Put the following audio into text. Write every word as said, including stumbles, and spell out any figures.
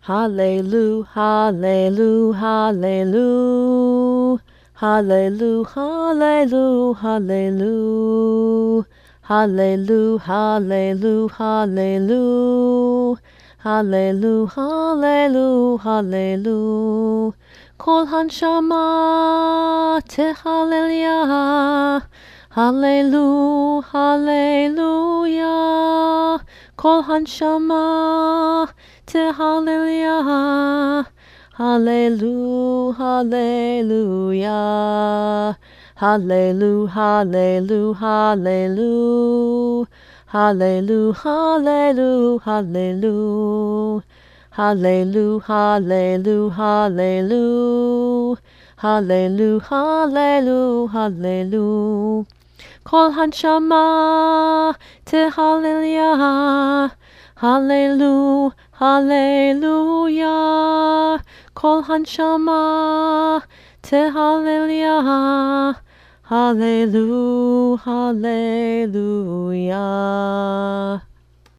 Hallelujah, hallelujah, hallelujah. Hallelujah, hallelujah, hallelujah. Hallelujah, hallelujah, hallelujah. Hallelujah, hallelujah, hallelujah. Kol hanshama tehallelujah. Hallelujah, hallelujah. Kol hanshama tehallelujah. Hallelujah, hallelujah. Hallelujah, hallelujah, hallelujah. Hallelujah, hallelujah, hallelujah. Hallelujah, hallelujah, hallelujah. Hallelujah, hallelujah, hallelujah. Kol hanshama tehallelujah. Hallelujah, hallelujah. Kol hanshama tehallelujah. Hallelujah, hallelujah.